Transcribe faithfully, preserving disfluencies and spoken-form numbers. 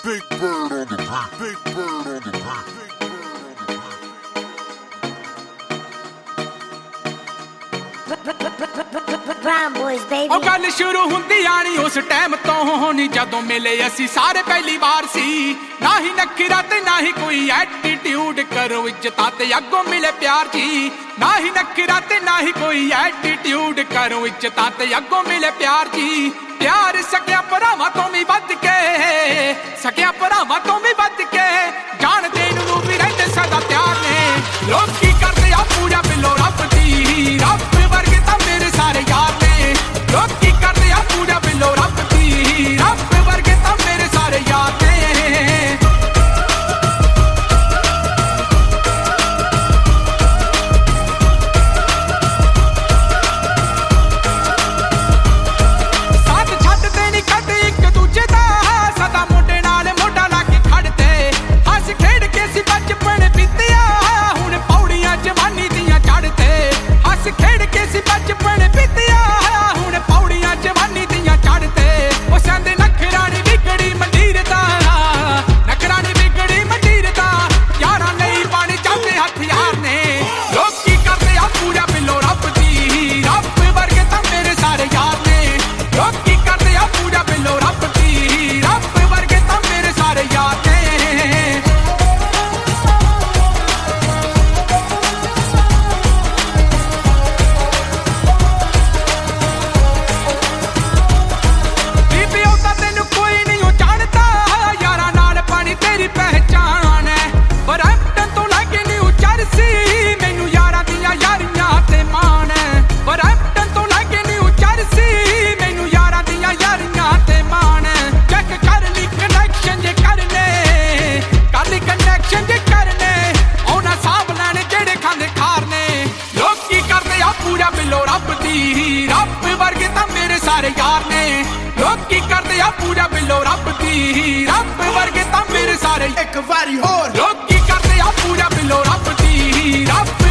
Big bird on the beat. Big bird on the beat. Brown boys, baby. ਉਹ ਗੱਲ ਸ਼ੁਰੂ ਹੁੰਦੀ ਆਣੀ ਉਸ ਟਾਈਮ ਤੋਂ ਨੀ ਜਦੋਂ ਮਿਲੇ ਅਸੀਂ ਸਾਰੇ ਪਹਿਲੀ ਵਾਰ ਸੀ। ਨਾ ਹੀ ਨਖਰਾ ਤੇ ਨਾ ਹੀ ਕੋਈ ਐਟੀਟਿਊਡ, ਕਰੋ ਇੱਜ਼ਤਾਂ ਤੇ ਅੱਗੋਂ ਮਿਲੇ ਪਿਆਰ ਜੀ। ਨਾ ਹੀ ਨਖਰਾ ਤੇ ਨਾ ਹੀ ਕੋਈ ਐਟੀਟਿਊਡ, ਕਰੋ ਇੱਜ਼ਤਾਂ ਤੇ ਅੱਗੋਂ ਮਿਲੇ ਪਿਆਰ ਜੀ। ਪਿਆਰ ਸਕਿਆ ਭਰਾਵਾਂ ਤੋਂ ਵੀ ਵੱਧ ਕੇ, ਸਕਿਆ ਭਰਾਵਾਂ ਤੋਂ ਵੀ ਵੱਧ ਕੇ, ਜਾਣ ਦੇਣ ਨੂੰ ਵੀ ਰਹਿੰਦੇ ਸਦਾ ਤਿਆਰ ਨੇ। ਲੋਕ ਕੀ ਕਰਦੇ ਆ ਪੂਜਾ ਬਿੱਲੋ ਰੱਬ ਦੀ, ਰੱਬ ਵਰਗੇ ਤਾਂ ਮੇਰੇ ਸਾਰੇ ਯਾਰ ਨੇ। ਲੋਕ ਕੀ ਕਰਦੇ ਆ ਪੂਜਾ ਬਿੱਲੋ ਰੱਬ ਦੀ, ਰੱਬ ਵਰਗੇ ਤਾਂ ਮੇਰੇ ਸਾਰੇ ਯਾਰ ਨੇ। ਰੱਬ ਵਰਗੇ ਤਾਂ ਮੇਰੇ ਸਾਰੇ ਯਾਰ ਨੇ। ਲੋਕ ਕੀ ਕਰਦੇ ਆ ਪੂਜਾ ਬਿੱਲੋ ਰੱਬ ਦੀ, ਰੱਬ ਵਰਗੇ ਤਾਂ ਮੇਰੇ ਸਾਰੇ। ਇੱਕ ਵਾਰੀ ਹੋਰ ਲੋਕ ਕੀ ਕਰਦੇ ਆ ਪੂਜਾ ਬਿੱਲੋ ਰੱਬ ਦੀ, ਰੱਬ